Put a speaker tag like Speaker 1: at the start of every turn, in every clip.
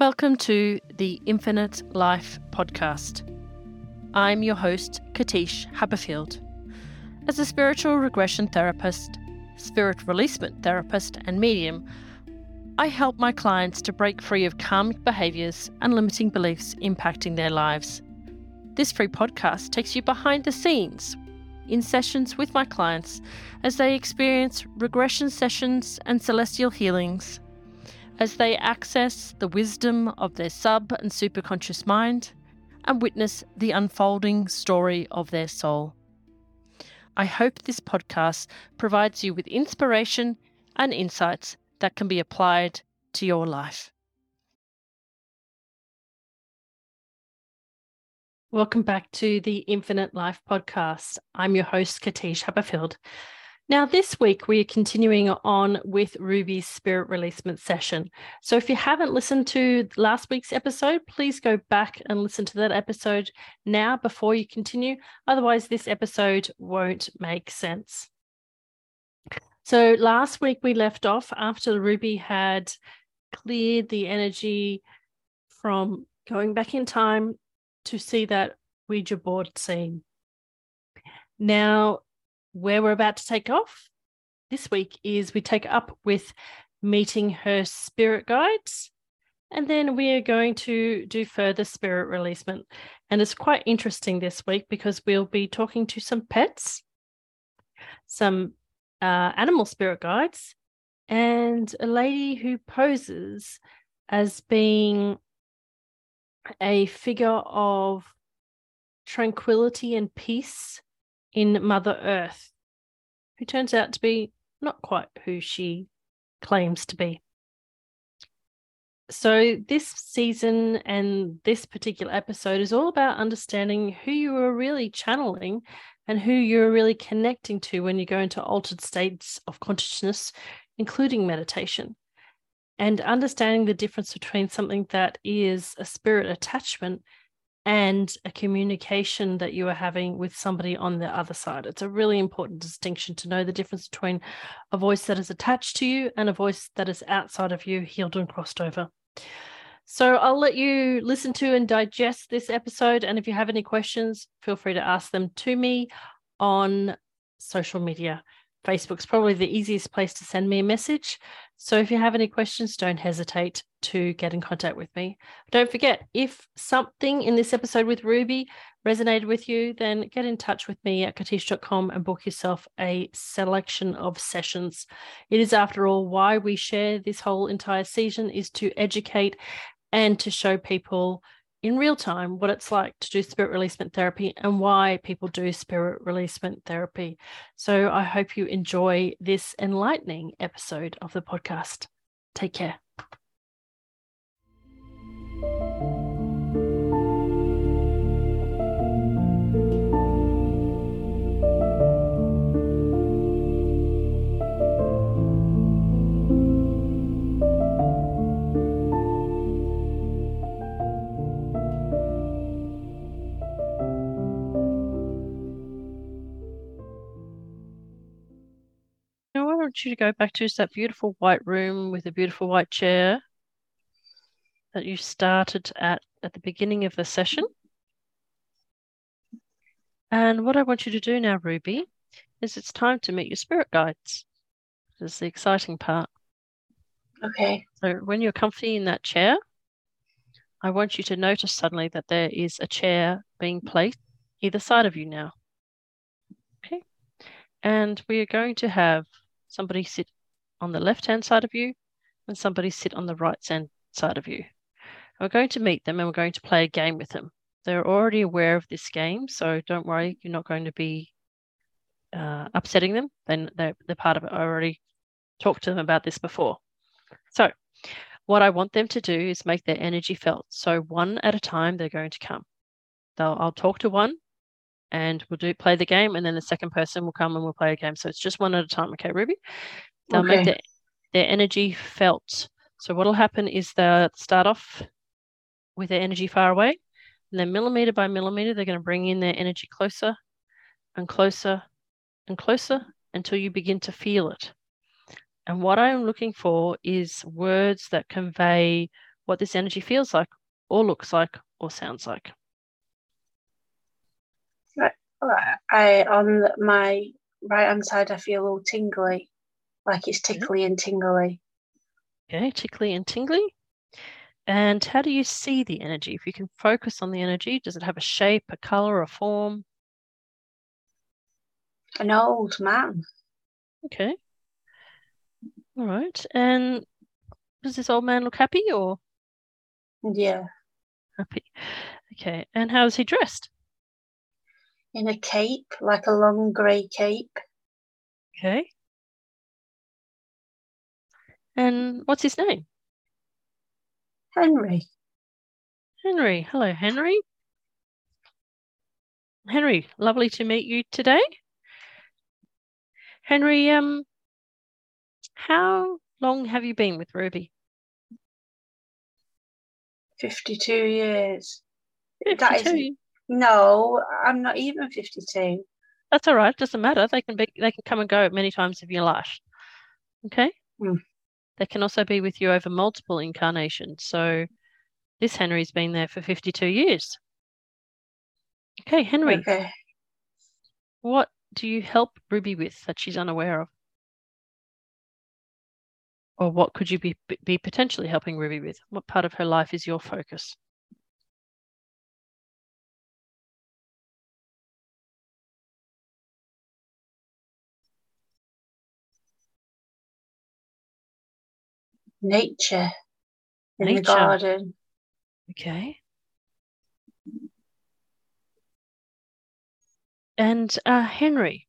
Speaker 1: Welcome to the Infinite Life podcast. I'm your host, Katish Haberfield. As a spiritual regression therapist, spirit releasement therapist, and medium, I help my clients to break free of karmic behaviours and limiting beliefs impacting their lives. This free podcast takes you behind the scenes in sessions with my clients as they experience regression sessions and celestial healings, as they access the wisdom of their sub and superconscious mind and witness the unfolding story of their soul. I hope this podcast provides you with inspiration and insights that can be applied to your life. Welcome back to the Infinite Life podcast. I'm your host, Katish Haberfield. Now, this week we are continuing on with Ruby's spirit releasement session. So if you haven't listened to last week's episode, please go back and listen to that episode now before you continue. Otherwise, this episode won't make sense. So last week we left off after Ruby had cleared the energy from going back in time to see that Ouija board scene. Now, where we're about to take off this week is we take up with meeting her spirit guides, and then we are going to do further spirit releasement. And it's quite interesting this week because we'll be talking to some pets, some animal spirit guides, and a lady who poses as being a figure of tranquility and peace in Mother Earth, who turns out to be not quite who she claims to be. So this season and this particular episode is all about understanding who you are really channeling and who you're really connecting to when you go into altered states of consciousness, including meditation, and understanding the difference between something that is a spirit attachment and a communication that you are having with somebody on the other side. It's a really important distinction to know the difference between a voice that is attached to you and a voice that is outside of you, healed and crossed over. So I'll let you listen to and digest this episode. And if you have any questions, feel free to ask them to me on social media. Facebook's probably the easiest place to send me a message. So if you have any questions, don't hesitate to get in contact with me. Don't forget, if something in this episode with Ruby resonated with you, then get in touch with me at katish.com and book yourself a selection of sessions. It is, after all, why we share this whole entire season, is to educate and to show people in real time what it's like to do spirit releasement therapy and why people do spirit releasement therapy. So I hope you enjoy this enlightening episode of the podcast. Take care. Now, I want you to go back to that beautiful white room with a beautiful white chair that you started at the beginning of the session. And what I want you to do now, Ruby, is it's time to meet your spirit guides. This is the exciting part.
Speaker 2: Okay.
Speaker 1: So when you're comfy in that chair, I want you to notice suddenly that there is a chair being placed either side of you now. Okay. And we are going to have somebody sit on the left-hand side of you and somebody sit on the right-hand side of you. We're going to meet them and we're going to play a game with them. They're already aware of this game, so don't worry, you're not going to be upsetting them. Then they're part of it. I already talked to them about this before. So what I want them to do is make their energy felt. So one at a time, they're going to come. I'll talk to one and we'll play the game, and then the second person will come and we'll play a game. So it's just one at a time. Okay, Ruby? They'll make their energy felt. So what will happen is they'll start off with their energy far away, and then millimeter by millimeter, they're going to bring in their energy closer and closer and closer until you begin to feel it. And what I'm looking for is words that convey what this energy feels like, or looks like, or sounds like.
Speaker 2: Right. On my right hand side, I feel all tingly, like it's tickly and tingly.
Speaker 1: Okay, tickly and tingly. And how do you see the energy? If you can focus on the energy, does it have a shape, a color, a form?
Speaker 2: An old man.
Speaker 1: Okay. All right. And does this old man look happy or
Speaker 2: Yeah.
Speaker 1: happy? Okay. And how is he dressed?
Speaker 2: In a cape, like a long grey cape.
Speaker 1: Okay. And what's his name?
Speaker 2: Henry.
Speaker 1: Henry. Hello, Henry. Henry, lovely to meet you today. Henry, how long have you been with Ruby?
Speaker 2: 52 years.
Speaker 1: 52.
Speaker 2: That isn't. No, I'm not even 52.
Speaker 1: That's all right. Doesn't matter. They can come and go many times of your life. Okay. They can also be with you over multiple incarnations. So this Henry's been there for 52 years. Okay, Henry.
Speaker 2: Okay.
Speaker 1: What do you help Ruby with that she's unaware of? Or what could you be potentially helping Ruby with? What part of her life is your focus?
Speaker 2: Nature. In
Speaker 1: Nature.
Speaker 2: the garden.
Speaker 1: Okay. And Henry,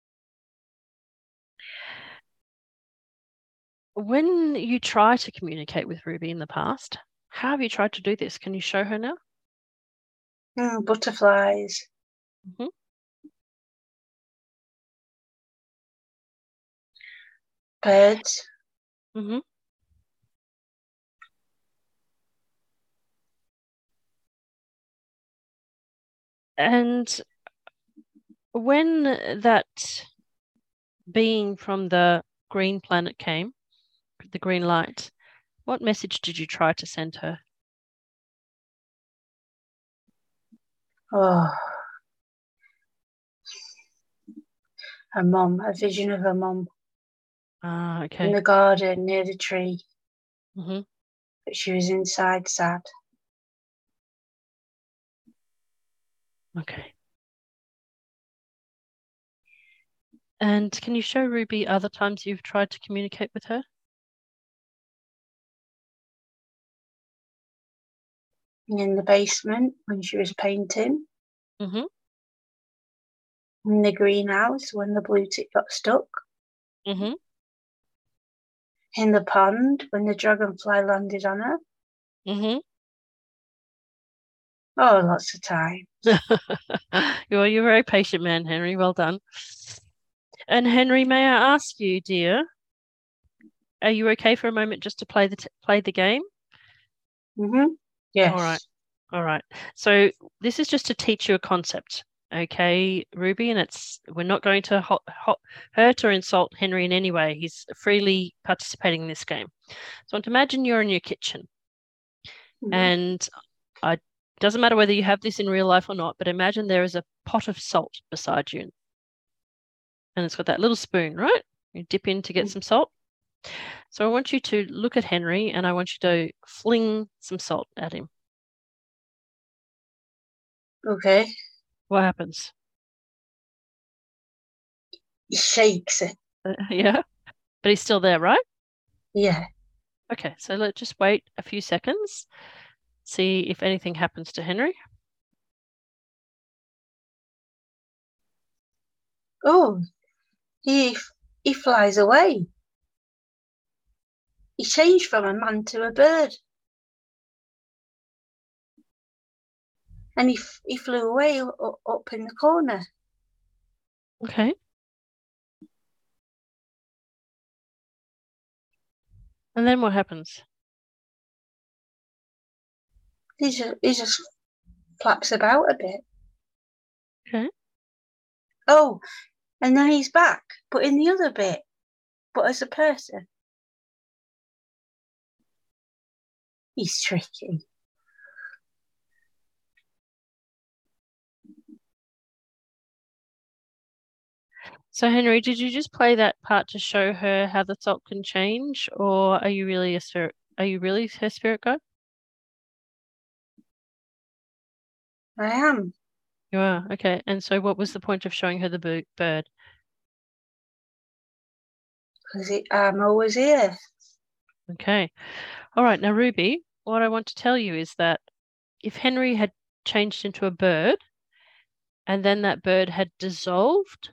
Speaker 1: when you try to communicate with Ruby in the past, how have you tried to do this? Can you show her now?
Speaker 2: Butterflies.
Speaker 1: Mm-hmm.
Speaker 2: Birds.
Speaker 1: Mm-hmm. And when that being from the green planet came, the green light, what message did you try to send her?
Speaker 2: Oh. Her mum. A vision of her mum.
Speaker 1: Okay.
Speaker 2: In the garden near the tree.
Speaker 1: Mm-hmm.
Speaker 2: But she was inside sad.
Speaker 1: Okay. And can you show Ruby other times you've tried to communicate with her?
Speaker 2: In the basement when she was painting.
Speaker 1: Mm-hmm.
Speaker 2: In the greenhouse when the blue tick got stuck.
Speaker 1: Mm-hmm.
Speaker 2: In the pond when the dragonfly landed on her.
Speaker 1: Mm-hmm.
Speaker 2: Oh, lots of time.
Speaker 1: You're a very patient man, Henry. Well done. And Henry, may I ask you, dear, are you okay for a moment just to play the game?
Speaker 2: Mm-hmm. Yes.
Speaker 1: All right. All right. So this is just to teach you a concept, okay, Ruby? And we're not going to hurt or insult Henry in any way. He's freely participating in this game. So imagine you're in your kitchen, and it doesn't matter whether you have this in real life or not, but imagine there is a pot of salt beside you, and it's got that little spoon, right? You dip in to get some salt. So I want you to look at Henry, and I want you to fling some salt at him.
Speaker 2: Okay.
Speaker 1: What happens?
Speaker 2: He shakes it.
Speaker 1: Yeah, but he's still there, right?
Speaker 2: Yeah.
Speaker 1: Okay, so let's just wait a few seconds, see if anything happens to Henry.
Speaker 2: Oh, he flies away. He changed from a man to a bird. And he flew away up in the corner.
Speaker 1: Okay. And then what happens?
Speaker 2: He just flaps about a bit.
Speaker 1: Okay.
Speaker 2: Oh, and then he's back, but in the other bit, but as a person. He's tricky.
Speaker 1: So, Henry, did you just play that part to show her how the salt can change, or are you really a spirit? Are you really her spirit guide?
Speaker 2: I am.
Speaker 1: You are. Okay. And so, what was the point of showing her the bird?
Speaker 2: Because I'm always here.
Speaker 1: Okay. All right. Now, Ruby, what I want to tell you is that if Henry had changed into a bird and then that bird had dissolved,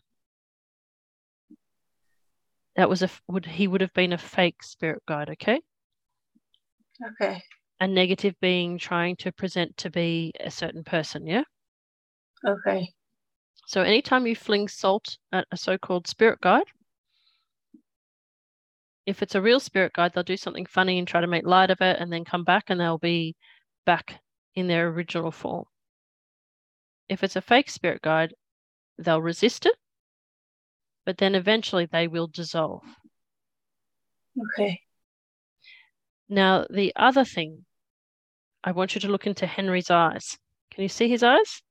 Speaker 1: that was he would have been a fake spirit guide, okay?
Speaker 2: Okay.
Speaker 1: A negative being trying to present to be a certain person, yeah?
Speaker 2: Okay.
Speaker 1: So anytime you fling salt at a so-called spirit guide, if it's a real spirit guide, they'll do something funny and try to make light of it and then come back and they'll be back in their original form. If it's a fake spirit guide, they'll resist it, but then eventually they will dissolve.
Speaker 2: Okay.
Speaker 1: Now, the other thing, I want you to look into Henry's eyes. Can you see his eyes?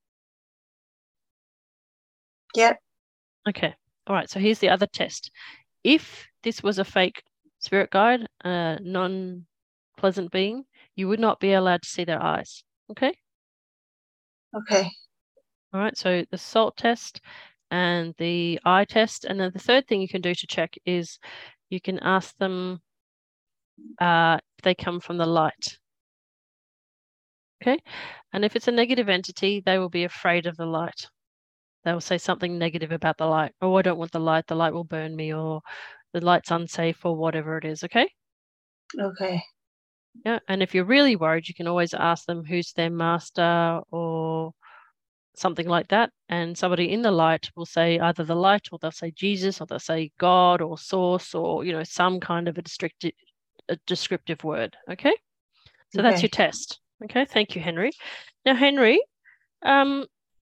Speaker 2: Yep.
Speaker 1: Okay. All right. So here's the other test. If this was a fake spirit guide, a non-pleasant being, you would not be allowed to see their eyes. Okay.
Speaker 2: Okay.
Speaker 1: All right. So the salt test and the eye test. And then the third thing you can do to check is you can ask them if they come from the light. Okay. And if it's a negative entity, they will be afraid of the light. They will say something negative about the light. Oh, I don't want the light will burn me, or the light's unsafe, or whatever it is. Okay.
Speaker 2: Okay.
Speaker 1: Yeah. And if you're really worried, you can always ask them who's their master or something like that. And somebody in the light will say either the light, or they'll say Jesus, or they'll say God or source, or, some kind of a descriptive word. Okay. So that's your
Speaker 2: Okay.
Speaker 1: test. Okay. Thank you, Henry. Now, Henry, um,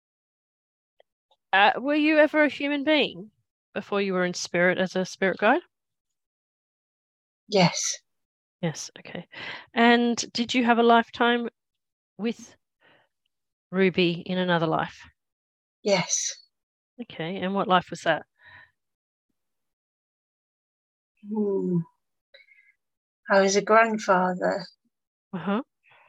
Speaker 1: were you ever a human being before you were in spirit as a spirit guide?
Speaker 2: Yes.
Speaker 1: Yes. Okay. And did you have a lifetime with Ruby in another life?
Speaker 2: Yes.
Speaker 1: Okay. And what life was that?
Speaker 2: Hmm. I was a grandfather
Speaker 1: Uh-huh.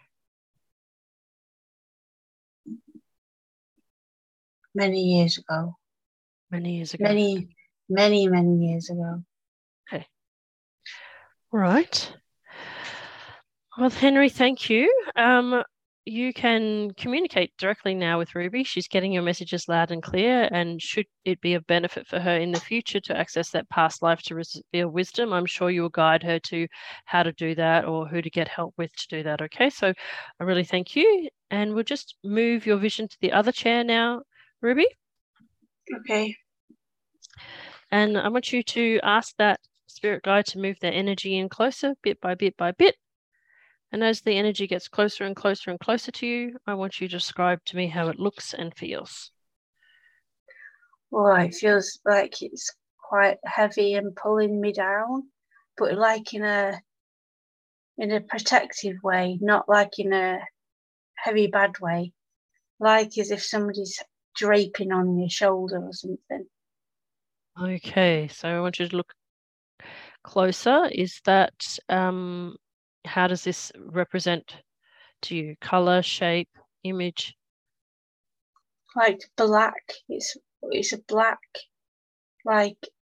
Speaker 2: many years ago.
Speaker 1: Many years ago.
Speaker 2: Many years ago.
Speaker 1: Okay. All right. Well, Henry, thank you. You can communicate directly now with Ruby. She's getting your messages loud and clear, and should it be of benefit for her in the future to access that past life to reveal wisdom, I'm sure you will guide her to how to do that or who to get help with to do that. Okay, so I really thank you, and we'll just move your vision to the other chair now, Ruby,
Speaker 2: Okay.
Speaker 1: and I want you to ask that spirit guide to move their energy in closer, bit by bit by bit. And as the energy gets closer and closer and closer to you, I want you to describe to me how it looks and feels.
Speaker 2: Well, it feels like it's quite heavy and pulling me down, but like in a protective way, not like in a heavy bad way. Like as if somebody's draping on your shoulder or something.
Speaker 1: Okay, so I want you to look closer. Is that how does this represent to you? Color, shape, image?
Speaker 2: Like black. It's a black, like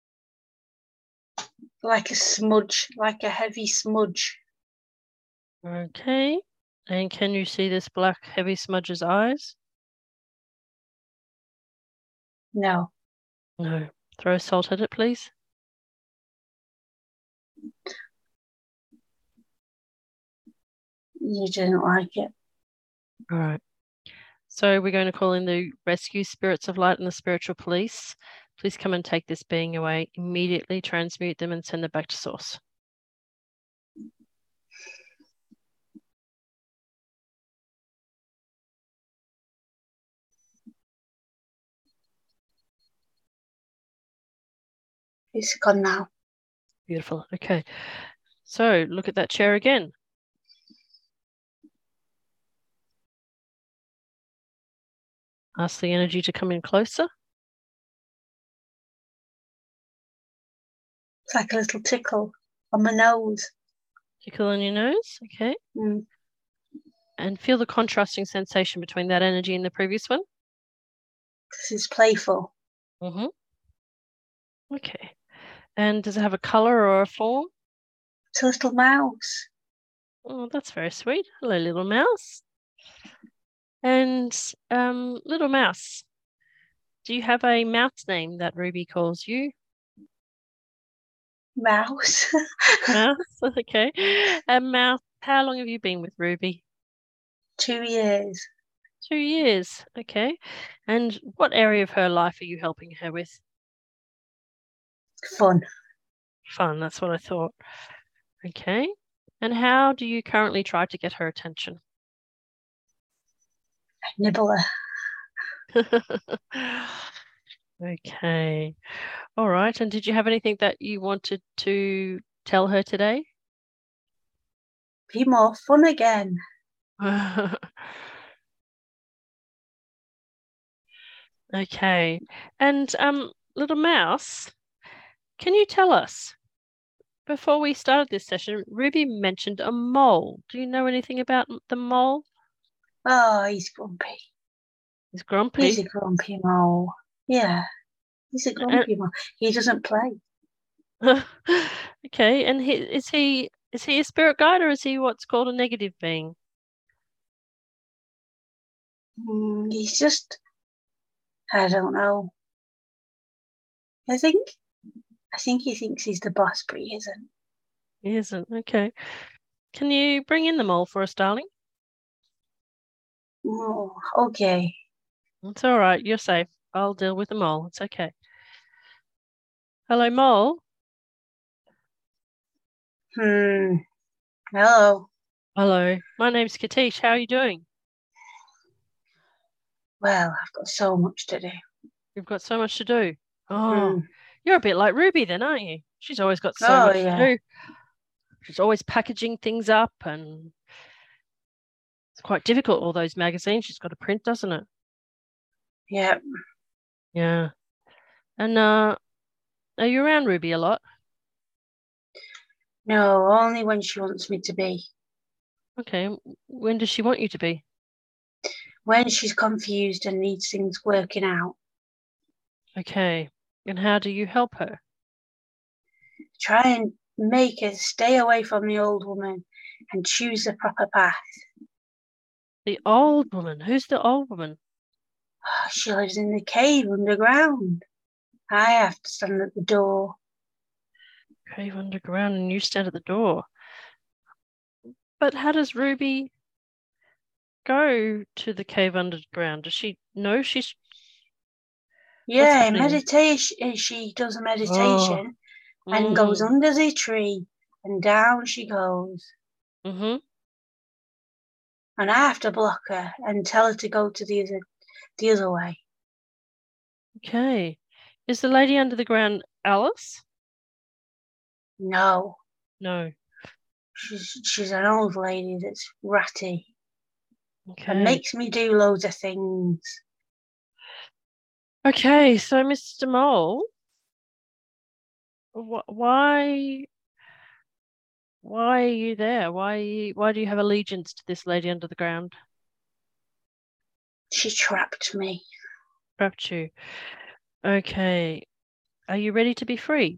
Speaker 2: like a smudge, like a heavy smudge.
Speaker 1: Okay. And can you see this black heavy smudge's eyes?
Speaker 2: No,
Speaker 1: No. Throw salt at it, please.
Speaker 2: you didn't like it.
Speaker 1: All right. So we're going to call in the rescue spirits of light and the spiritual police. Please come and take this being away. Immediately transmute them and send them back to source.
Speaker 2: It's gone now.
Speaker 1: Beautiful. Okay. So look at that chair again. Ask the energy to come in closer.
Speaker 2: It's like a little tickle on my nose.
Speaker 1: Tickle on your nose. Okay.
Speaker 2: Mm.
Speaker 1: And feel the contrasting sensation between that energy and the previous one.
Speaker 2: This is playful.
Speaker 1: Mm-hmm. Okay. And does it have a color or a form?
Speaker 2: It's a little mouse.
Speaker 1: Oh, that's very sweet. Hello, little mouse. And little mouse, do you have a mouse name that Ruby calls you?
Speaker 2: Mouse.
Speaker 1: Mouse, okay. And Mouse, how long have you been with Ruby?
Speaker 2: 2 years.
Speaker 1: 2 years, okay. And what area of her life are you helping her with?
Speaker 2: Fun.
Speaker 1: Fun, that's what I thought. Okay. And how do you currently try to get her attention?
Speaker 2: Nibbler.
Speaker 1: Okay. All right. And did you have anything that you wanted to tell her today?
Speaker 2: Be more fun again.
Speaker 1: Okay. And little mouse, can you tell us, before we started this session, Ruby mentioned a mole. Do you know anything about the mole?
Speaker 2: Oh, he's grumpy.
Speaker 1: He's grumpy.
Speaker 2: He's a grumpy mole. Yeah, he's a grumpy mole. He doesn't play.
Speaker 1: Okay. And is he a spirit guide or is he what's called a negative being?
Speaker 2: He's just, I don't know. I think he thinks he's the boss, but he isn't.
Speaker 1: He isn't. Okay. Can you bring in the mole for us, darling?
Speaker 2: Oh, okay.
Speaker 1: It's all right. You're safe. I'll deal with the mole. It's okay. Hello, mole.
Speaker 2: Hello.
Speaker 1: Hello. My name's Katish. How are you doing?
Speaker 2: Well, I've got so much to do.
Speaker 1: You've got so much to do. Oh, you're a bit like Ruby then, aren't you? She's always got so much to do. She's always packaging things up and it's quite difficult, all those magazines she's got to print, doesn't it?
Speaker 2: Yeah.
Speaker 1: Yeah. And are you around Ruby a lot?
Speaker 2: No, only when she wants me to be.
Speaker 1: Okay. When does she want you to be?
Speaker 2: When she's confused and needs things working out.
Speaker 1: Okay. And how do you help her?
Speaker 2: Try and make her stay away from the old woman and choose the proper path.
Speaker 1: The old woman. Who's the old woman?
Speaker 2: She lives in the cave underground. I have to stand at the door.
Speaker 1: Cave underground and you stand at the door. But how does Ruby go to the cave underground? Does she know she's...
Speaker 2: Yeah, meditation. She does a meditation and goes under the tree and down she goes.
Speaker 1: Mm-hmm.
Speaker 2: And I have to block her and tell her to go to the other way.
Speaker 1: Okay. Is the lady under the ground Alice?
Speaker 2: No.
Speaker 1: No.
Speaker 2: She's an old lady that's ratty.
Speaker 1: Okay.
Speaker 2: And makes me do loads of things.
Speaker 1: Okay, so Mr. Mole, why are you there? Why do you have allegiance to this lady under the ground?
Speaker 2: She trapped me.
Speaker 1: Trapped you. Okay. Are you ready to be free?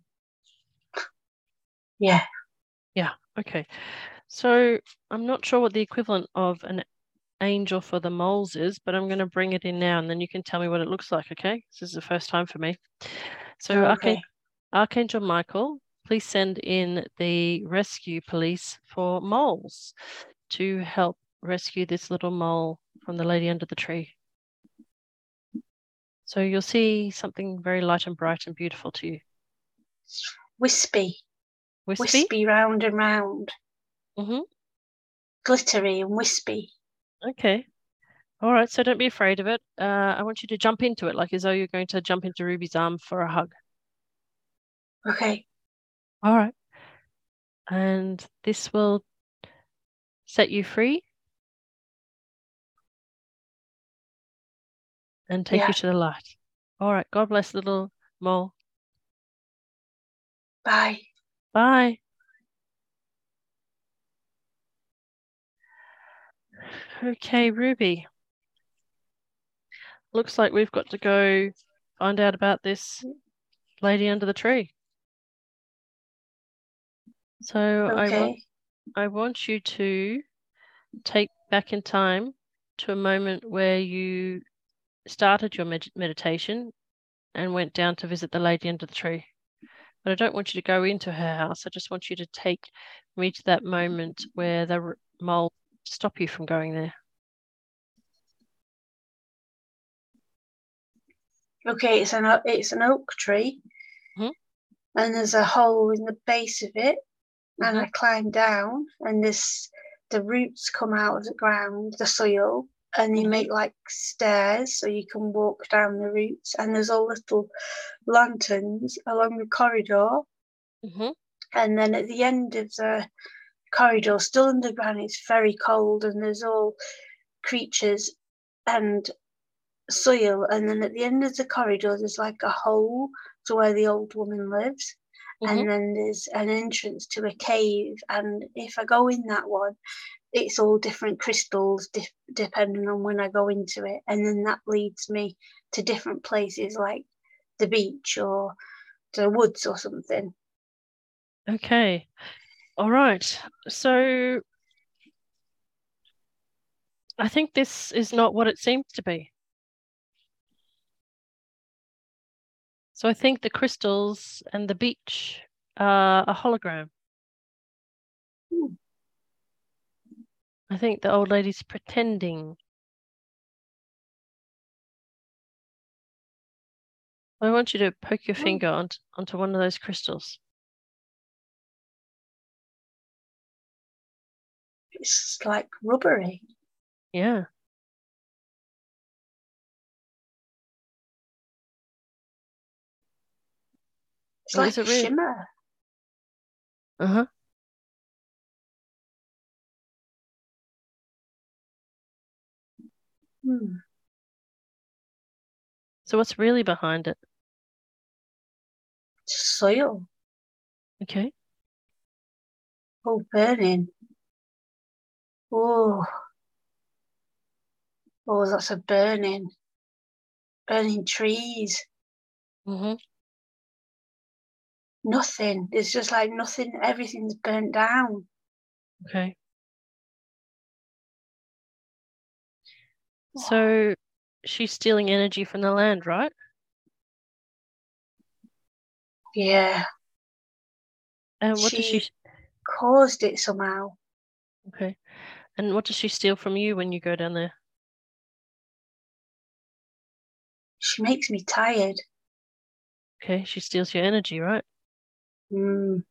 Speaker 2: Yeah.
Speaker 1: Yeah, okay. So I'm not sure what the equivalent of an angel for the moles is, but I'm going to bring it in now and then you can tell me what it looks like, okay? This is the first time for me. So
Speaker 2: okay.
Speaker 1: Archangel Michael, please send in the rescue police for moles to help rescue this little mole from the lady under the tree. So you'll see something very light and bright and beautiful to you.
Speaker 2: Wispy. Wispy round and round.
Speaker 1: Mm-hmm.
Speaker 2: Glittery and wispy.
Speaker 1: Okay. All right, so don't be afraid of it. I want you to jump into it like as though you're going to jump into Ruby's arm for a hug.
Speaker 2: Okay.
Speaker 1: All right. And this will set you free. and take
Speaker 2: Yeah.
Speaker 1: you to the light. All right. God bless, little mole.
Speaker 2: Bye.
Speaker 1: Bye. Okay, Ruby. Looks like we've got to go find out about this lady under the tree. So
Speaker 2: Okay.
Speaker 1: I want you to take back in time to a moment where you started your meditation and went down to visit the lady under the tree. But I don't want you to go into her house. I just want you to take me to that moment where the mole stopped you from going there.
Speaker 2: Okay, it's an oak tree,
Speaker 1: Mhm.
Speaker 2: and there's a hole in the base of it, and I
Speaker 1: Mhm.
Speaker 2: climb down, and the roots come out of the ground, the soil, and you
Speaker 1: Mhm.
Speaker 2: make like stairs so you can walk down the roots, and there's all little lanterns along the corridor,
Speaker 1: Mhm.
Speaker 2: and then at the end of the corridor, still underground, it's very cold, and there's all creatures and soil, and then at the end of the corridor there's like a hole to where the old woman lives,
Speaker 1: Mhm.
Speaker 2: and then there's an entrance to a cave, and if I go in that one, it's all different crystals depending on when I go into it, and then that leads me to different places like the beach or the woods or something.
Speaker 1: Okay. All right. So I think this is not what it seems to be. So I think the crystals and the beach are a hologram.
Speaker 2: Hmm.
Speaker 1: I think the old lady's pretending. I want you to poke your finger onto one of those crystals.
Speaker 2: It's like rubbery.
Speaker 1: Yeah.
Speaker 2: It's
Speaker 1: Well, is
Speaker 2: like a
Speaker 1: it really?
Speaker 2: shimmer.
Speaker 1: Uh-huh.
Speaker 2: Hmm.
Speaker 1: So what's really behind it?
Speaker 2: Soil.
Speaker 1: Okay.
Speaker 2: Oh, burning. Oh, oh, lots of burning trees.
Speaker 1: Mm-hmm.
Speaker 2: Nothing. It's just like nothing. Everything's burnt down.
Speaker 1: Okay. So she's stealing energy from the land, right?
Speaker 2: Yeah,
Speaker 1: And what does she?
Speaker 2: she caused it somehow.
Speaker 1: Okay. And what does she steal from you when you go down there?
Speaker 2: She makes me tired.
Speaker 1: Okay. She steals your energy, right?
Speaker 2: Mm,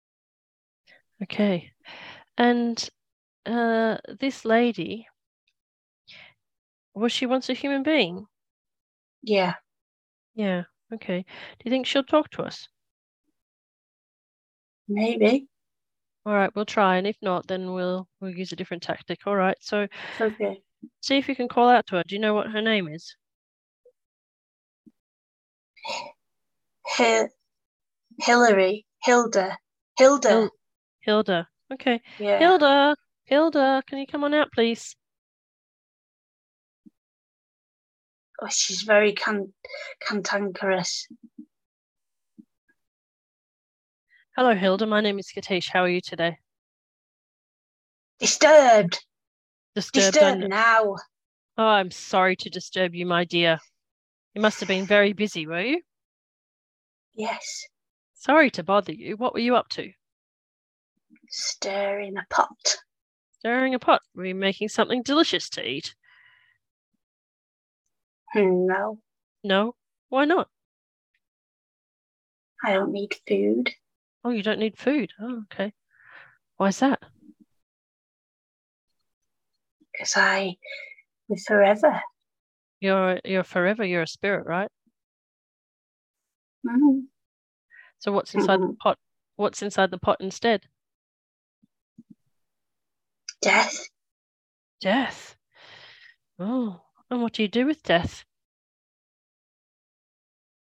Speaker 1: Okay. And this lady, was she once a human being?
Speaker 2: yeah,
Speaker 1: Yeah. Okay. Do you think she'll talk to us?
Speaker 2: maybe.
Speaker 1: All right, we'll try, and if not, then we'll use a different tactic. All right. So
Speaker 2: Okay.
Speaker 1: see if you can call out to her. Do you know what her name is?
Speaker 2: Hi- Hillary, Hilda.
Speaker 1: Hilda. Okay.
Speaker 2: Yeah.
Speaker 1: Hilda. Hilda, can you come on out, please?
Speaker 2: Oh, she's very cantankerous.
Speaker 1: Hello, Hilda. My name is Katish. How are you today?
Speaker 2: Disturbed.
Speaker 1: Disturbed.
Speaker 2: Disturbed now.
Speaker 1: Oh, I'm sorry to disturb you, my dear. You must have been very busy, were you?
Speaker 2: Yes.
Speaker 1: Sorry to bother you. What were you up to?
Speaker 2: Stir in a pot.
Speaker 1: Stirring a pot. Were you making something delicious to eat?
Speaker 2: No,
Speaker 1: No? Why not?
Speaker 2: I don't need food.
Speaker 1: Oh, you don't need food. Oh, okay. Why's that?
Speaker 2: Because I live forever.
Speaker 1: You're forever. You're a spirit, right?
Speaker 2: Mm-hmm.
Speaker 1: So what's inside the pot? What's inside the pot instead?
Speaker 2: Death.
Speaker 1: Death. Oh, and what do you do with death?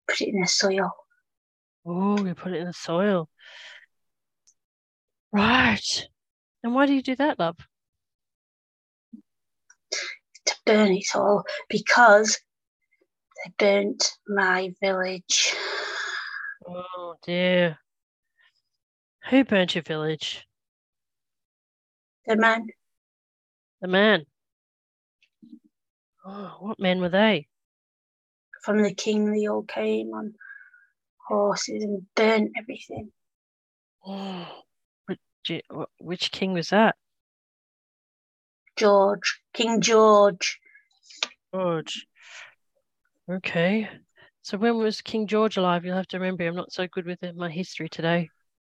Speaker 2: Put it in the soil.
Speaker 1: Oh, you put it in the soil. Right. And why do you do that, love?
Speaker 2: To burn it all because they burnt my village.
Speaker 1: Oh dear. Who burnt your village?
Speaker 2: The men
Speaker 1: The man. Oh, what men were they?
Speaker 2: from the king, they all came on horses and burnt everything.
Speaker 1: Oh, which king was that?
Speaker 2: George, King George,
Speaker 1: George. Okay. So when was King George alive? You'll have to remember, I'm not so good with my history today.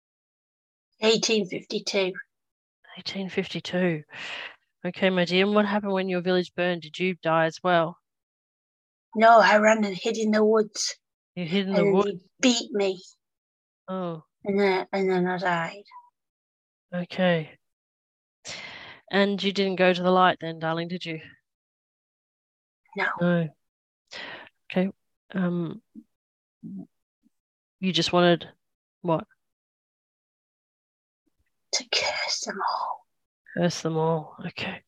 Speaker 2: 1852.
Speaker 1: 1852. Okay, my dear. And what happened when your village burned? Did you die as well?
Speaker 2: No, I ran and hid in the woods,
Speaker 1: You hid in
Speaker 2: and
Speaker 1: the
Speaker 2: then
Speaker 1: wood?
Speaker 2: they beat me,
Speaker 1: Oh,
Speaker 2: and then I died.
Speaker 1: okay. And you didn't go to the light then, darling, did you?
Speaker 2: No,
Speaker 1: No. Okay. Um, you just wanted what?
Speaker 2: to curse them all.
Speaker 1: Curse them all. Okay.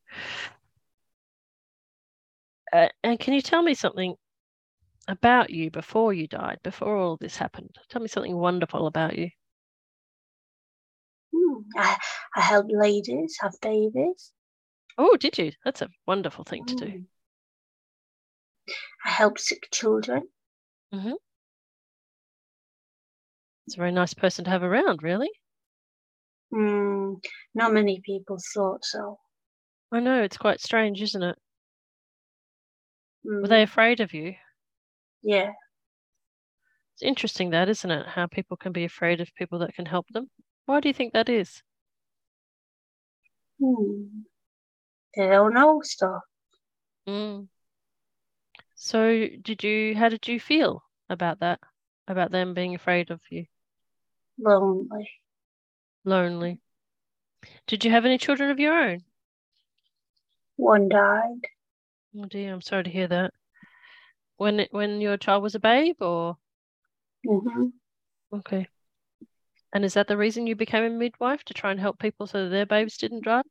Speaker 1: And can you tell me something about you before you died, before all this happened? Tell me something wonderful about you.
Speaker 2: I helped ladies have babies.
Speaker 1: Oh, did you? That's a wonderful thing to do.
Speaker 2: I helped sick children.
Speaker 1: Mm-hmm. It's a very nice person to have around, really.
Speaker 2: Not many people thought so.
Speaker 1: I know, it's quite strange, isn't it? Were they afraid of you?
Speaker 2: Yeah.
Speaker 1: It's interesting that, isn't it? How people can be afraid of people that can help them. Why do you think that is?
Speaker 2: They don't know stuff.
Speaker 1: Mm. So how did you feel about that? About them being afraid of you?
Speaker 2: Lonely.
Speaker 1: Lonely. Did you have any children of your own?
Speaker 2: One died.
Speaker 1: Oh dear, I'm sorry to hear that. When your child was a babe, or? Okay. And is that the reason you became a midwife, to try and help people so that their babies didn't die?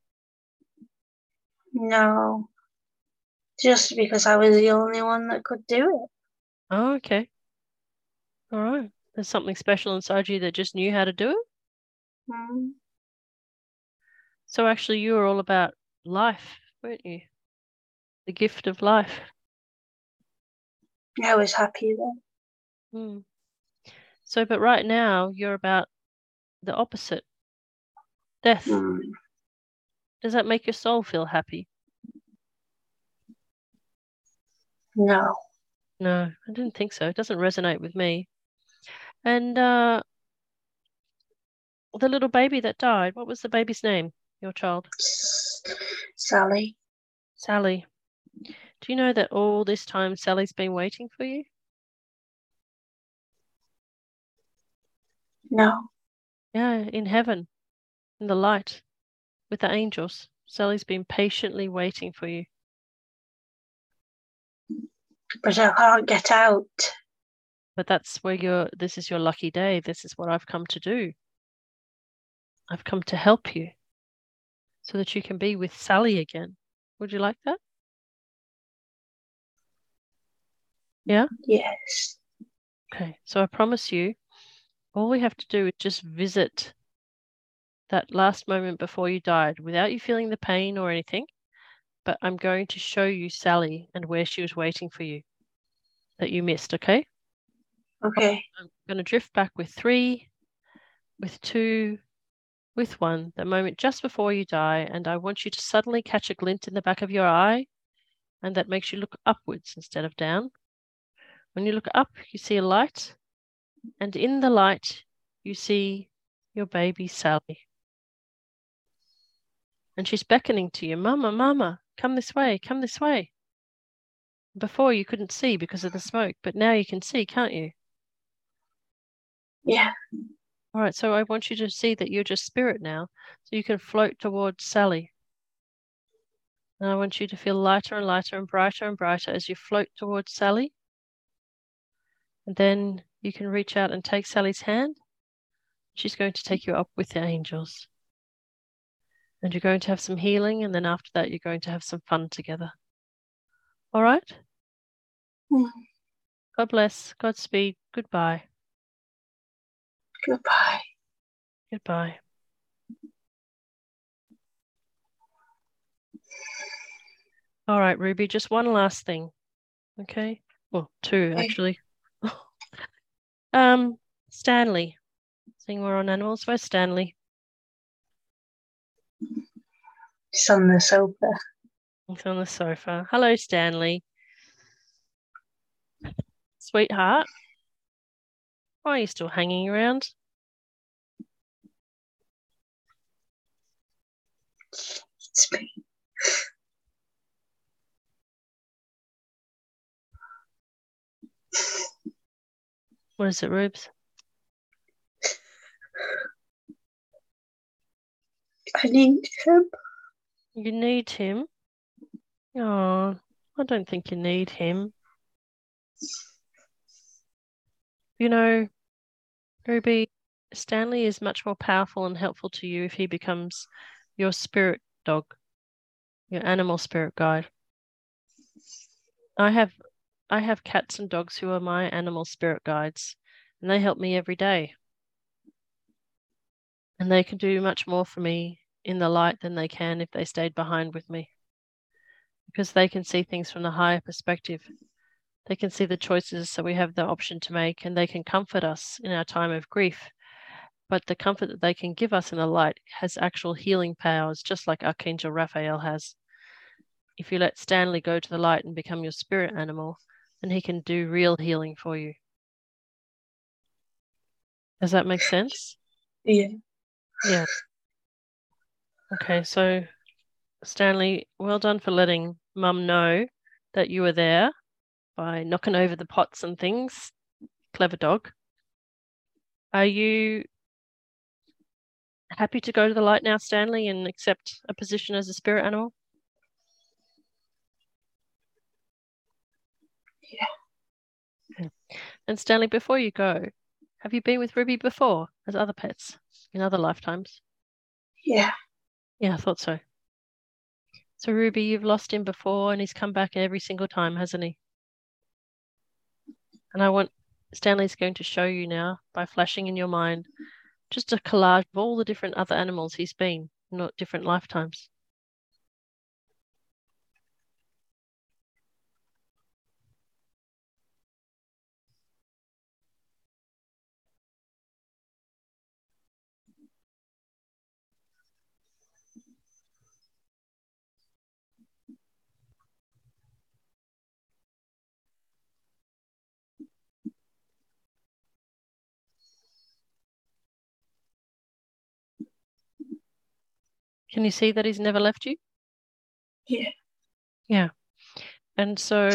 Speaker 2: No. Just because I was the only one that could do it.
Speaker 1: Oh, okay. All right. There's something special inside you that just knew how to do it. So actually, you were all about life, weren't you? The gift of life.
Speaker 2: I was happy then.
Speaker 1: So, but right now, you're about the opposite, death. Does that make your soul feel happy?
Speaker 2: No.
Speaker 1: No, I didn't think so. It doesn't resonate with me. And the little baby that died, what was the baby's name, your child?
Speaker 2: Sally.
Speaker 1: Sally. Do you know that all this time Sally's been waiting for you?
Speaker 2: No.
Speaker 1: Yeah, in heaven, in the light, with the angels. Sally's been patiently waiting for you.
Speaker 2: But I can't get out.
Speaker 1: But that's where this is your lucky day. This is what I've come to do. I've come to help you so that you can be with Sally again. Would you like that? Yeah?
Speaker 2: Yes.
Speaker 1: Okay, so I promise you, all we have to do is just visit that last moment before you died without you feeling the pain or anything. But I'm going to show you Sally and where she was waiting for you that you missed, okay?
Speaker 2: Okay.
Speaker 1: I'm going to drift back with 3, with 2, with 1, the moment just before you die, and I want you to suddenly catch a glint in the back of your eye, and that makes you look upwards instead of down. When you look up, you see a light, and in the light, you see your baby Sally. And she's beckoning to you, Mama, Mama, come this way, come this way. Before you couldn't see because of the smoke, but now you can see, can't you?
Speaker 2: Yeah.
Speaker 1: All right, so I want you to see that you're just spirit now, so you can float towards Sally. And I want you to feel lighter and lighter and brighter as you float towards Sally. And then you can reach out and take Sally's hand. She's going to take you up with the angels. And you're going to have some healing, and then after that, you're going to have some fun together. All right? God bless. Godspeed. Goodbye.
Speaker 2: Goodbye.
Speaker 1: Goodbye. All right, Ruby, just one last thing. Okay? Well, two, actually. Stanley. Seeing we're on animals. Where's Stanley?
Speaker 2: He's on the sofa.
Speaker 1: He's on the sofa. Hello, Stanley. Sweetheart. Why are you still hanging around?
Speaker 2: It's me.
Speaker 1: What is it, Rubes?
Speaker 2: I need him.
Speaker 1: You need him? Oh, I don't think you need him. You know, Ruby, Stanley is much more powerful and helpful to you if he becomes your spirit dog, your animal spirit guide. I have cats and dogs who are my animal spirit guides, and they help me every day. And they can do much more for me in the light than they can if they stayed behind with me. Because they can see things from the higher perspective. They can see the choices that we have the option to make, and they can comfort us in our time of grief. But the comfort that they can give us in the light has actual healing powers, just like Archangel Raphael has. If you let Stanley go to the light and become your spirit animal, then he can do real healing for you. Does that make sense?
Speaker 2: Yeah.
Speaker 1: Yeah. Okay, so Stanley, well done for letting Mum know that you were there by knocking over the pots and things. Clever dog. Are you happy to go to the light now, Stanley, and accept a position as a spirit animal?
Speaker 2: Yeah.
Speaker 1: And Stanley, before you go, have you been with Ruby before as other pets in other lifetimes?
Speaker 2: Yeah.
Speaker 1: Yeah, I thought so. So Ruby, you've lost him before and he's come back every single time, hasn't he? And Stanley's going to show you now by flashing in your mind just a collage of all the different other animals he's been in different lifetimes. Can you see that he's never left you?
Speaker 2: Yeah.
Speaker 1: Yeah. And so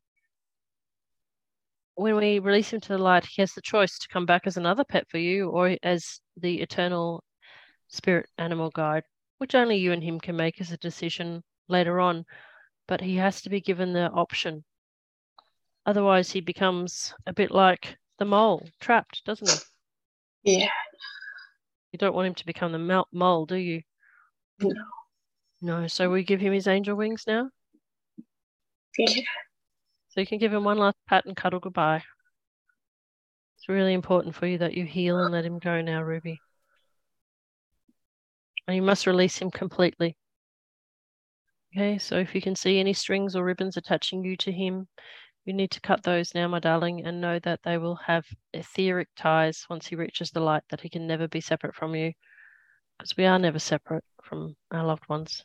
Speaker 1: when we release him to the light, he has the choice to come back as another pet for you or as the eternal spirit animal guide, which only you and him can make as a decision later on. But he has to be given the option. Otherwise, he becomes a bit like the mole, trapped, doesn't
Speaker 2: he? Yeah.
Speaker 1: You don't want him to become the mole, do you?
Speaker 2: No.
Speaker 1: No. So we give him his angel wings now?
Speaker 2: Yeah.
Speaker 1: So you can give him one last pat and cuddle goodbye. It's really important for you that you heal and let him go now, Ruby. And you must release him completely. Okay, so if you can see any strings or ribbons attaching you to him, you need to cut those now, my darling, and know that they will have etheric ties once he reaches the light, that he can never be separate from you, because we are never separate from our loved ones.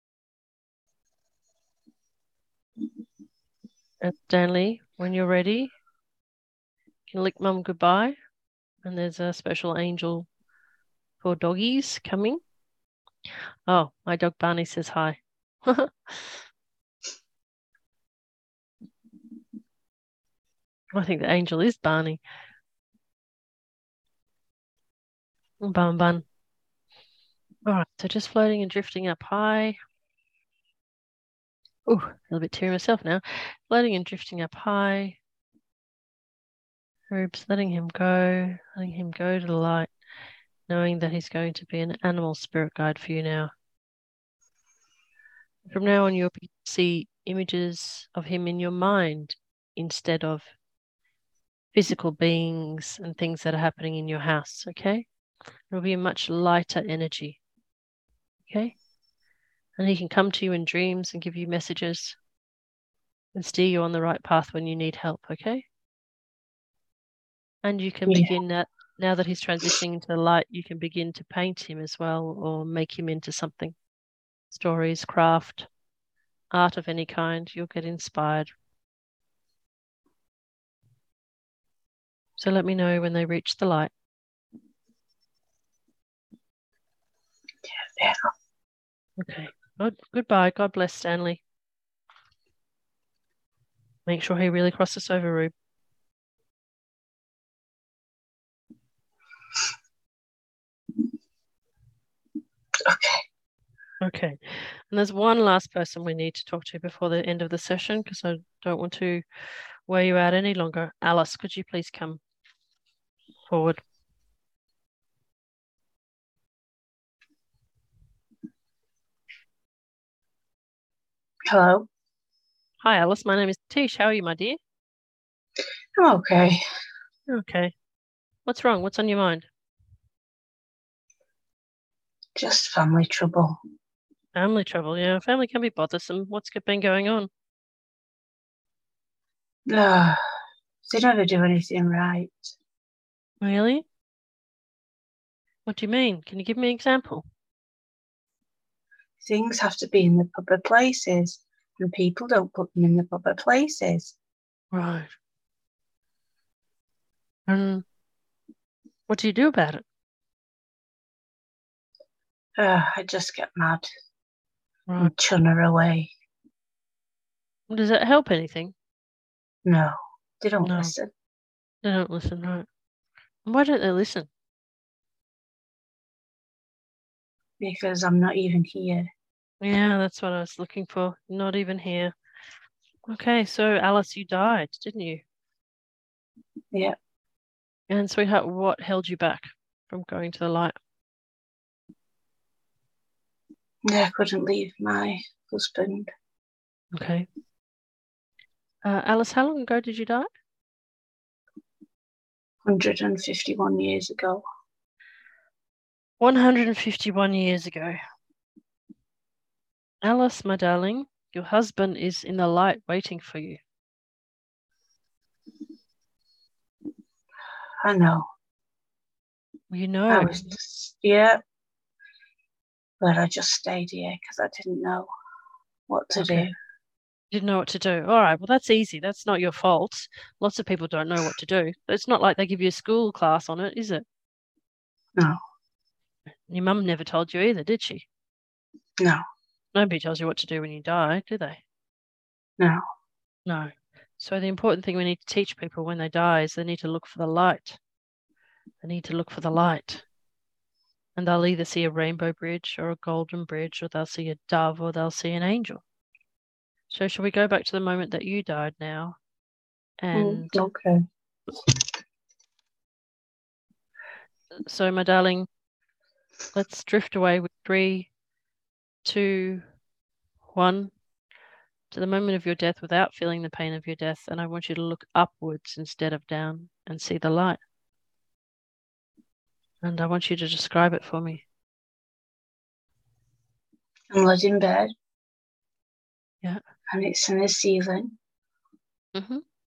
Speaker 1: And Stanley, when you're ready, you can lick Mum goodbye, and there's a special angel for doggies coming. Oh, my dog Barney says hi. I think the angel is Barney. Bun bun. All right, so just floating and drifting up high. Ooh, a little bit teary myself now. Floating and drifting up high. Rubes, letting him go to the light, knowing that he's going to be an animal spirit guide for you now. From now on, you'll see images of him in your mind instead of physical beings and things that are happening in your house, okay? It'll be a much lighter energy, okay? And he can come to you in dreams and give you messages and steer you on the right path when you need help, okay? And you can begin that, now that he's transitioning into the light, you can begin to paint him as well or make him into something. Stories, craft, art of any kind, you'll get inspired. So let me know when they reach the light.
Speaker 2: Yeah.
Speaker 1: Okay. Goodbye. God bless Stanley. Make sure he really crosses over, Rube. Okay. And there's one last person we need to talk to before the end of the session because I don't want to wear you out any longer. Alice, could you please come forward?
Speaker 2: Hello.
Speaker 1: Hi, Alice. My name is Tish. How are you, my dear?
Speaker 2: I'm okay.
Speaker 1: Okay. What's wrong? What's on your mind?
Speaker 2: Just family trouble.
Speaker 1: Family trouble, yeah. Family can be bothersome. What's been going on?
Speaker 2: They never do anything right.
Speaker 1: Really? What do you mean? Can you give me an example?
Speaker 2: Things have to be in the proper places, and people don't put them in the proper places.
Speaker 1: Right. And what do you do about it?
Speaker 2: I just get mad
Speaker 1: Right.
Speaker 2: and chun her away.
Speaker 1: Does that help anything?
Speaker 2: No, they don't listen.
Speaker 1: They don't listen, right. And why don't they listen?
Speaker 2: Because I'm not even here.
Speaker 1: Yeah, that's what I was looking for. Not even here. Okay, so Alice, you died, didn't you?
Speaker 2: Yeah.
Speaker 1: And sweetheart, what held you back from going to the light?
Speaker 2: Yeah, I couldn't leave my husband.
Speaker 1: Okay. Alice, how long ago did you die?
Speaker 2: 151 years ago.
Speaker 1: 151 years ago. Alice, my darling, your husband is in the light waiting for you.
Speaker 2: I know.
Speaker 1: You know.
Speaker 2: I was just, yeah. But I just stayed here because I didn't know what to do.
Speaker 1: Didn't know what to do. All right, well, that's easy. That's not your fault. Lots of people don't know what to do. It's not like they give you a school class on it, is it?
Speaker 2: No.
Speaker 1: Your mum never told you either, did she?
Speaker 2: No.
Speaker 1: Nobody tells you what to do when you die, do they?
Speaker 2: No.
Speaker 1: No. So the important thing we need to teach people when they die is they need to look for the light. They need to look for the light. And they'll either see a rainbow bridge or a golden bridge, or they'll see a dove, or they'll see an angel. So shall we go back to the moment that you died now? And
Speaker 2: okay.
Speaker 1: So, my darling, let's drift away with 3, 2, 1 to the moment of your death without feeling the pain of your death. And I want you to look upwards instead of down and see the light. And I want you to describe it for me.
Speaker 2: I'm laid in bed.
Speaker 1: Yeah.
Speaker 2: And it's in the ceiling.
Speaker 1: Mm-hmm.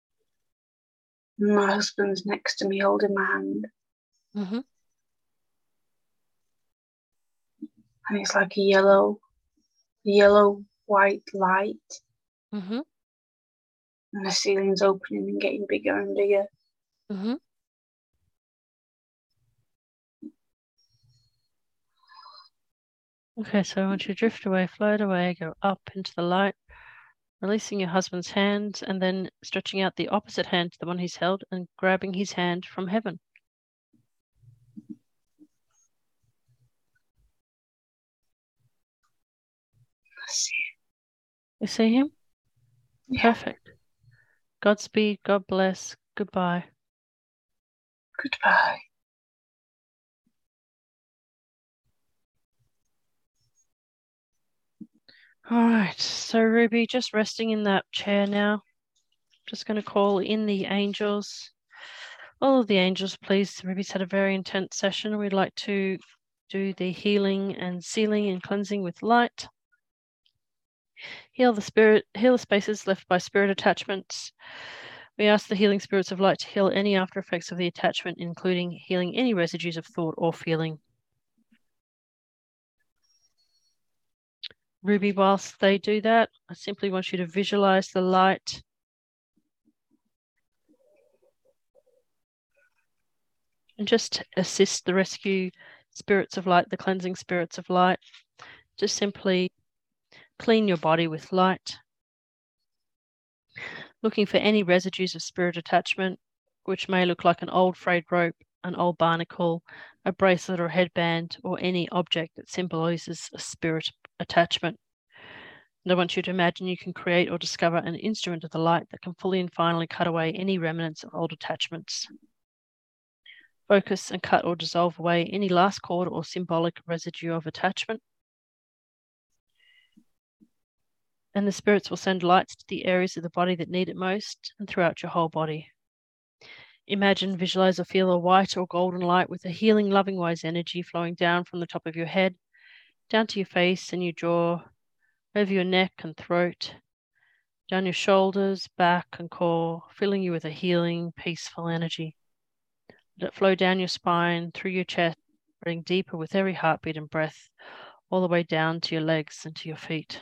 Speaker 2: My husband's next to me holding my hand.
Speaker 1: Mm-hmm.
Speaker 2: And it's like a yellow white light.
Speaker 1: Mm-hmm.
Speaker 2: And the ceiling's opening and getting bigger and bigger.
Speaker 1: Mm-hmm. Okay, so I want you to drift away, float away, go up into the light, releasing your husband's hand and then stretching out the opposite hand to the one he's held and grabbing his hand from heaven.
Speaker 2: I see it.
Speaker 1: You see him?
Speaker 2: Yeah.
Speaker 1: Perfect. Godspeed, God bless, goodbye.
Speaker 2: Goodbye.
Speaker 1: All right, so Ruby, just resting in that chair now. Just going to call in the angels. All of the angels, please. Ruby's had a very intense session. We'd like to do the healing and sealing and cleansing with light. Heal the spaces left by spirit attachments. We ask the healing spirits of light to heal any after effects of the attachment, including healing any residues of thought or feeling. Ruby, whilst they do that, I simply want you to visualize the light and just assist the rescue spirits of light, the cleansing spirits of light. Just simply clean your body with light, looking for any residues of spirit attachment, which may look like an old frayed rope, an old barnacle, a bracelet or headband, or any object that symbolizes a spirit attachment. And I want you to imagine you can create or discover an instrument of the light that can fully and finally cut away any remnants of old attachments. Focus and cut or dissolve away any last cord or symbolic residue of attachment. And the spirits will send lights to the areas of the body that need it most and throughout your whole body. Imagine, visualize, or feel a white or golden light with a healing, loving, wise energy flowing down from the top of your head, down to your face and your jaw, over your neck and throat, down your shoulders, back and core, filling you with a healing, peaceful energy. Let it flow down your spine, through your chest, spreading deeper with every heartbeat and breath, all the way down to your legs and to your feet.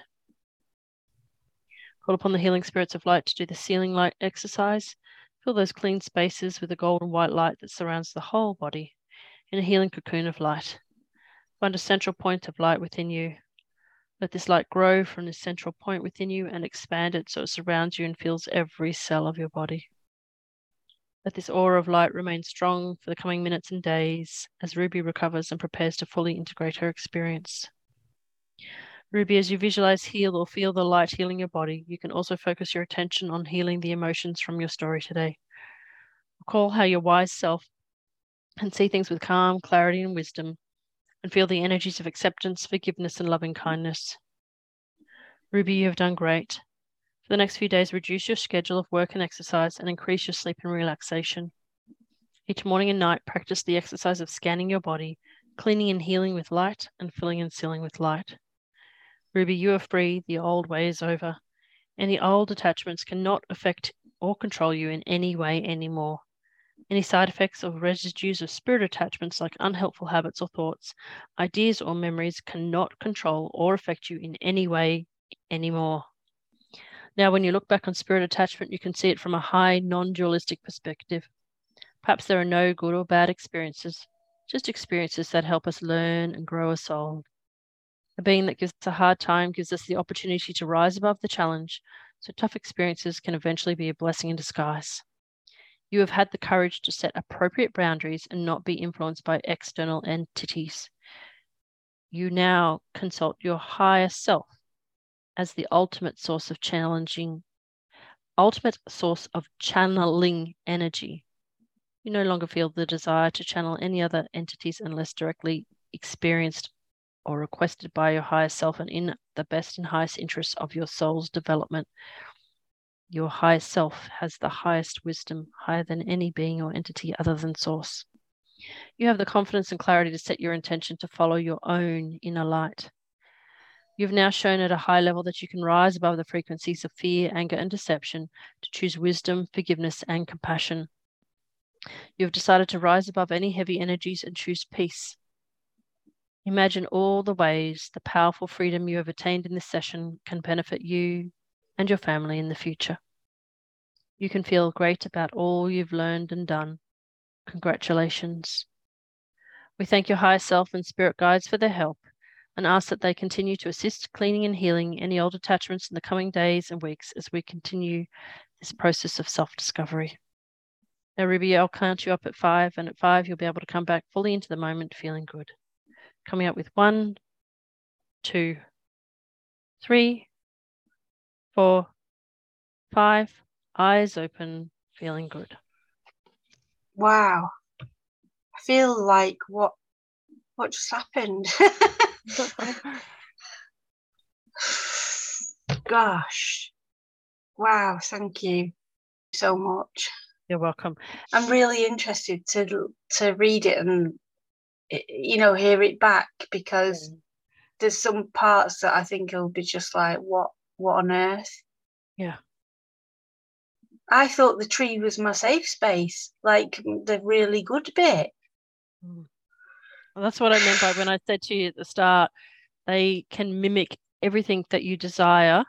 Speaker 1: Call upon the healing spirits of light to do the sealing light exercise. Fill those clean spaces with the golden white light that surrounds the whole body in a healing cocoon of light. Find a central point of light within you. Let this light grow from this central point within you and expand it so it surrounds you and fills every cell of your body. Let this aura of light remain strong for the coming minutes and days as Ruby recovers and prepares to fully integrate her experience. Ruby, as you visualize, heal, or feel the light healing your body, you can also focus your attention on healing the emotions from your story today. Recall how your wise self can see things with calm, clarity, and wisdom, and feel the energies of acceptance, forgiveness, and loving kindness. Ruby, you have done great. For the next few days, reduce your schedule of work and exercise and increase your sleep and relaxation. Each morning and night, practice the exercise of scanning your body, cleaning and healing with light, and filling and sealing with light. Ruby, you are free. The old way is over. Any old attachments cannot affect or control you in any way anymore. Any side effects or residues of spirit attachments like unhelpful habits or thoughts, ideas or memories cannot control or affect you in any way anymore. Now, when you look back on spirit attachment, you can see it from a high, non-dualistic perspective. Perhaps there are no good or bad experiences, just experiences that help us learn and grow a soul. A being that gives us a hard time gives us the opportunity to rise above the challenge, so tough experiences can eventually be a blessing in disguise. You have had the courage to set appropriate boundaries and not be influenced by external entities. You now consult your higher self as the ultimate source of channeling energy. You no longer feel the desire to channel any other entities unless directly experienced or requested by your higher self and in the best and highest interests of your soul's development. Your higher self has the highest wisdom, higher than any being or entity other than Source. You have the confidence and clarity to set your intention to follow your own inner light. You've now shown at a high level that you can rise above the frequencies of fear, anger, and deception to choose wisdom, forgiveness, and compassion. You have decided to rise above any heavy energies and choose peace. Imagine all the ways the powerful freedom you have attained in this session can benefit you and your family in the future. You can feel great about all you've learned and done. Congratulations. We thank your higher self and spirit guides for their help and ask that they continue to assist cleaning and healing any old attachments in the coming days and weeks as we continue this process of self-discovery. Now, Ruby, I'll count you up at 5, and at 5, you'll be able to come back fully into the moment feeling good. Coming up with 1, 2, 3, 4, 5, eyes open, feeling good.
Speaker 2: Wow. feel like what just happened? Gosh. Wow, thank you so much.
Speaker 1: You're welcome.
Speaker 2: I'm really interested to read it and, you know, hear it back, because there's some parts that I think it'll be just like, what on earth?
Speaker 1: Yeah.
Speaker 2: I thought the tree was my safe space, like the really good bit.
Speaker 1: Well, that's what I meant by when I said to you at the start, they can mimic everything that you desire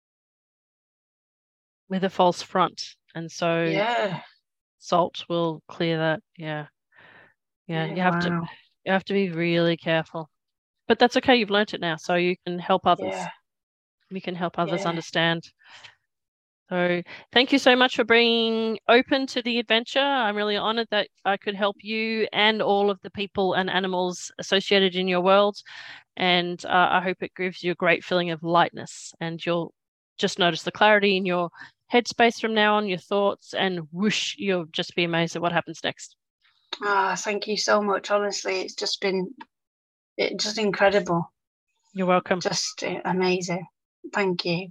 Speaker 1: with a false front. And so salt will clear that. Yeah. You have to be really careful. But that's okay, you've learnt it now, so you can help others. You can help others understand. So thank you so much for being open to the adventure. I'm really honoured that I could help you and all of the people and animals associated in your world. And I hope it gives you a great feeling of lightness, and you'll just notice the clarity in your headspace from now on, your thoughts, and whoosh, you'll just be amazed at what happens next.
Speaker 2: Thank you so much. Honestly, it's just been just incredible.
Speaker 1: You're welcome.
Speaker 2: Just amazing. Thank you.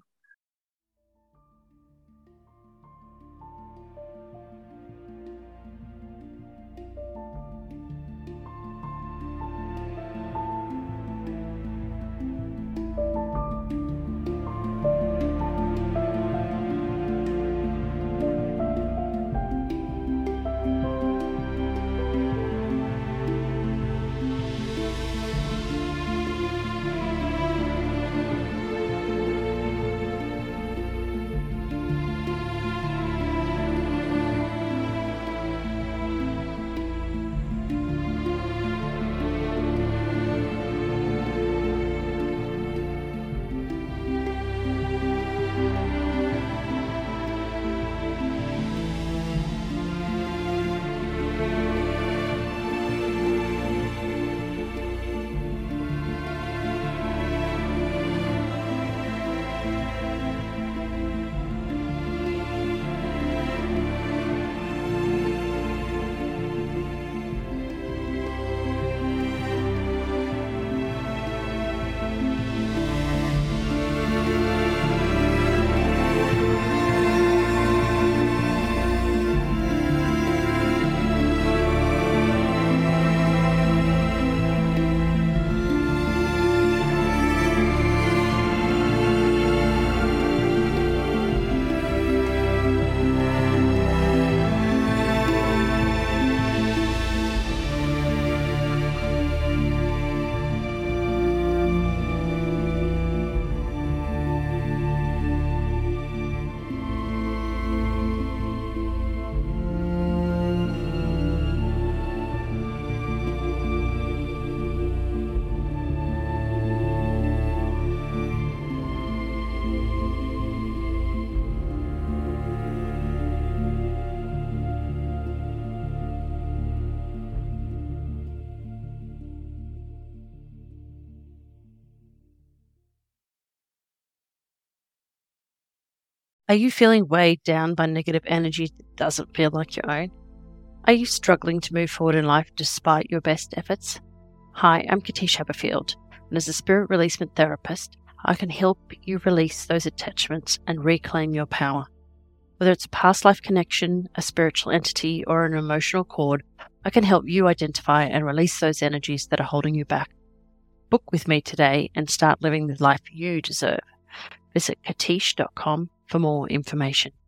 Speaker 1: Are you feeling weighed down by negative energy that doesn't feel like your own? Are you struggling to move forward in life despite your best efforts? Hi, I'm Katish Haberfield, and as a spirit releasement therapist, I can help you release those attachments and reclaim your power. Whether it's a past life connection, a spiritual entity, or an emotional cord, I can help you identify and release those energies that are holding you back. Book with me today and start living the life you deserve. Visit katish.com for more information.